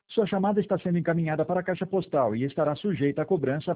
Sua chamada está sendo encaminhada para a caixa postal e estará sujeita a cobrança